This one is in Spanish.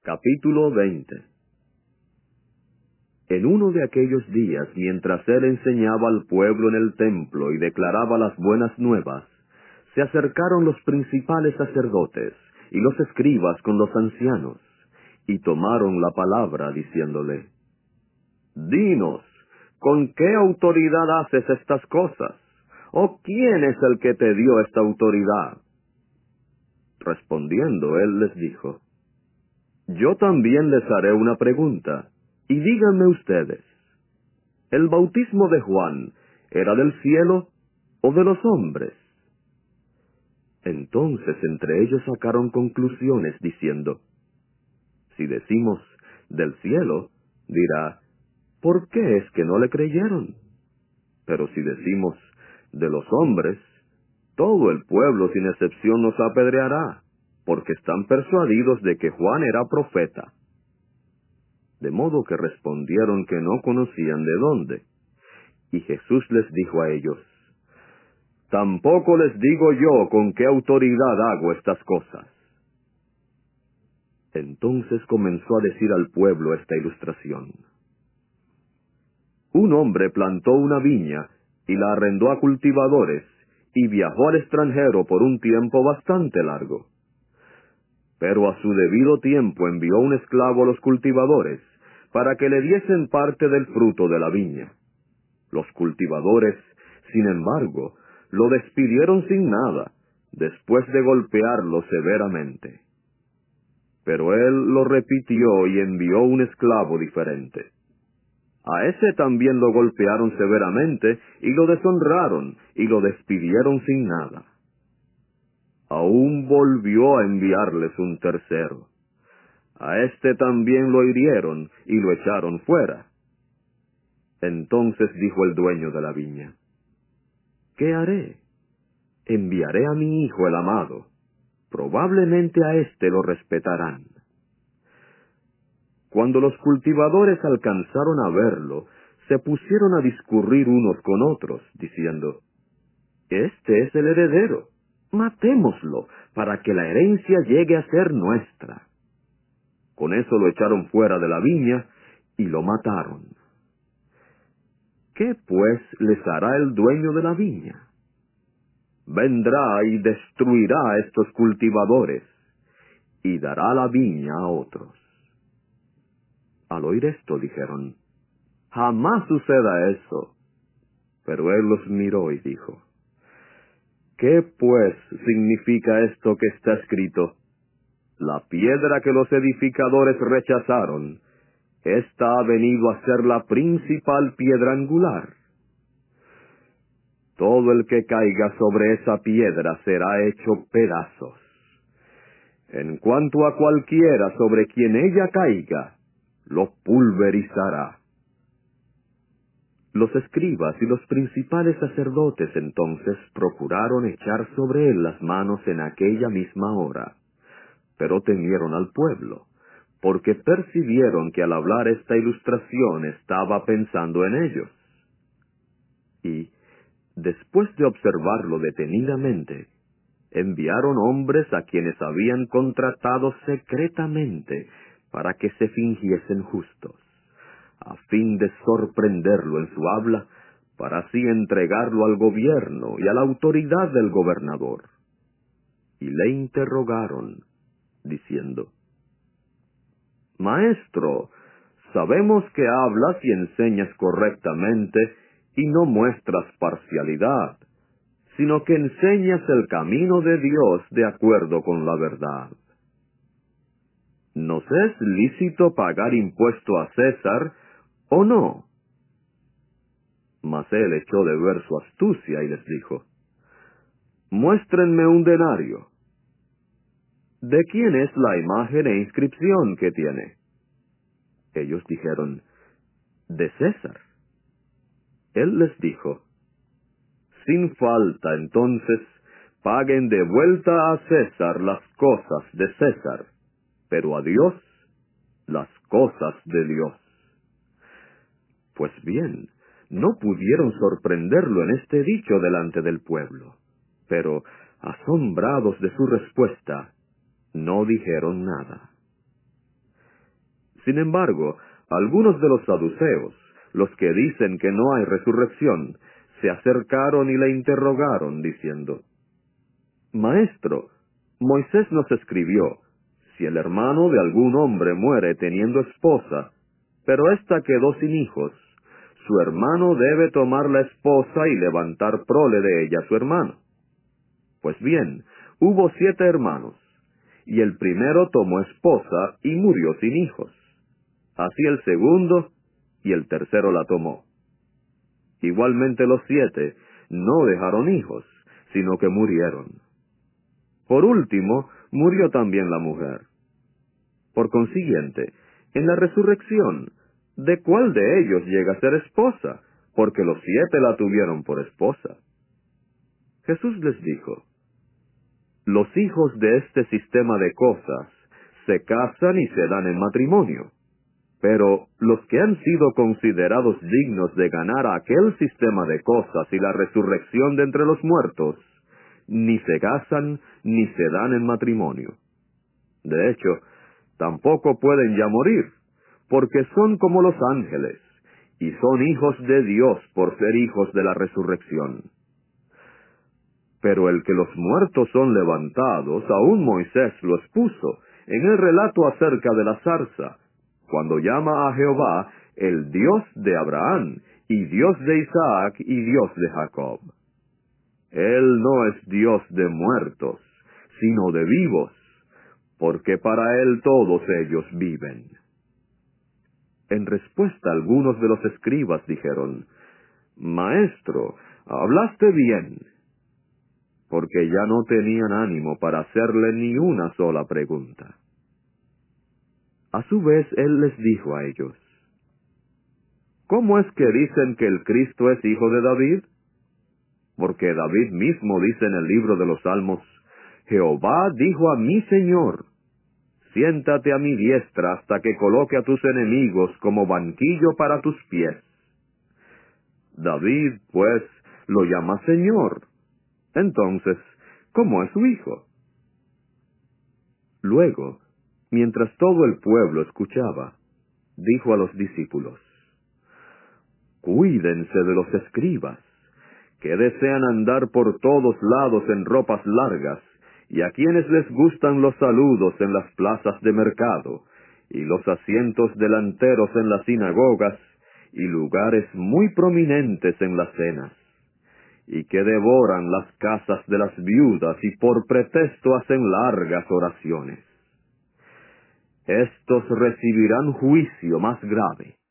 Capítulo 20. En uno de aquellos días, mientras él enseñaba al pueblo en el templo y declaraba las buenas nuevas, se acercaron los principales sacerdotes y los escribas con los ancianos, y tomaron la palabra diciéndole: «Dinos, ¿con qué autoridad haces estas cosas? ¿O quién es el que te dio esta autoridad?» Respondiendo, él les dijo: «Yo también les haré una pregunta, y díganme ustedes, ¿el bautismo de Juan era del cielo o de los hombres?» Entonces entre ellos sacaron conclusiones diciendo: «Si decimos del cielo, dirá, ¿por qué es que no le creyeron? Pero si decimos de los hombres, todo el pueblo sin excepción nos apedreará, porque están persuadidos de que Juan era profeta». De modo que respondieron que no conocían de dónde. Y Jesús les dijo a ellos: «Tampoco les digo yo con qué autoridad hago estas cosas». Entonces comenzó a decir al pueblo esta ilustración: Un hombre plantó una viña y la arrendó a cultivadores, y viajó al extranjero por un tiempo bastante largo. Pero a su debido tiempo envió un esclavo a los cultivadores, para que le diesen parte del fruto de la viña. Los cultivadores, sin embargo, lo despidieron sin nada, después de golpearlo severamente. Pero él lo repitió y envió un esclavo diferente. A ese también lo golpearon severamente, y lo deshonraron, y lo despidieron sin nada. Aún volvió a enviarles un tercero. A este también lo hirieron, y lo echaron fuera. Entonces dijo el dueño de la viña: «¿Qué haré? Enviaré a mi hijo el amado. Probablemente a éste lo respetarán». Cuando los cultivadores alcanzaron a verlo, se pusieron a discurrir unos con otros, diciendo: «Este es el heredero. Matémoslo, para que la herencia llegue a ser nuestra». Con eso lo echaron fuera de la viña y lo mataron. ¿Qué pues les hará el dueño de la viña? Vendrá y destruirá a estos cultivadores, y dará la viña a otros. Al oír esto dijeron: «Jamás suceda eso». Pero él los miró y dijo: «¿Qué pues significa esto que está escrito? La piedra que los edificadores rechazaron, esta ha venido a ser la principal piedra angular. Todo el que caiga sobre esa piedra será hecho pedazos. En cuanto a cualquiera sobre quien ella caiga, lo pulverizará». Los escribas y los principales sacerdotes entonces procuraron echar sobre él las manos en aquella misma hora, pero temieron al pueblo, porque percibieron que al hablar esta ilustración estaba pensando en ellos. Y, después de observarlo detenidamente, enviaron hombres a quienes habían contratado secretamente para que se fingiesen justos, a fin de sorprenderlo en su habla, para así entregarlo al gobierno y a la autoridad del gobernador. Y le interrogaron, diciendo: «Maestro, sabemos que hablas y enseñas correctamente, y no muestras parcialidad, sino que enseñas el camino de Dios de acuerdo con la verdad. ¿Nos es lícito pagar impuesto a César, o no?» Mas él echó de ver su astucia y les dijo: «Muéstrenme un denario. ¿De quién es la imagen e inscripción que tiene?» Ellos dijeron: «De César». Él les dijo: «Sin falta, entonces, paguen de vuelta a César las cosas de César, pero a Dios las cosas de Dios». Pues bien, no pudieron sorprenderlo en este dicho delante del pueblo, pero, asombrados de su respuesta, no dijeron nada. Sin embargo, algunos de los saduceos, los que dicen que no hay resurrección, se acercaron y le interrogaron, diciendo: Maestro, Moisés nos escribió: si el hermano de algún hombre muere teniendo esposa, pero ésta quedó sin hijos, su hermano debe tomar la esposa y levantar prole de ella a su hermano. Pues bien, hubo 7 hermanos, y el primero tomó esposa y murió sin hijos. Así el segundo, y el tercero la tomó. Igualmente los 7 no dejaron hijos, sino que murieron. Por último, murió también la mujer. Por consiguiente, en la resurrección, ¿de cuál de ellos llega a ser esposa? Porque los 7 la tuvieron por esposa. Jesús les dijo: los hijos de este sistema de cosas se casan y se dan en matrimonio, pero los que han sido considerados dignos de ganar aquel sistema de cosas y la resurrección de entre los muertos, ni se casan ni se dan en matrimonio. De hecho, tampoco pueden ya morir, porque son como los ángeles, y son hijos de Dios por ser hijos de la resurrección. Pero el que los muertos son levantados, aún Moisés lo expuso en el relato acerca de la zarza, cuando llama a Jehová el Dios de Abraham, y Dios de Isaac, y Dios de Jacob. Él no es Dios de muertos, sino de vivos, porque para él todos ellos viven. En respuesta, algunos de los escribas dijeron: Maestro, hablaste bien, porque ya no tenían ánimo para hacerle ni una sola pregunta. A su vez, él les dijo a ellos: ¿cómo es que dicen que el Cristo es hijo de David? Porque David mismo dice en el libro de los Salmos: Jehová dijo a mi Señor: siéntate a mi diestra hasta que coloque a tus enemigos como banquillo para tus pies. David, pues, lo llama Señor. Entonces, ¿cómo es su hijo? Luego, mientras todo el pueblo escuchaba, dijo a los discípulos: cuídense de los escribas, que desean andar por todos lados en ropas largas, y a quienes les gustan los saludos en las plazas de mercado, y los asientos delanteros en las sinagogas, y lugares muy prominentes en las cenas, y que devoran las casas de las viudas y por pretexto hacen largas oraciones. Estos recibirán juicio más grave.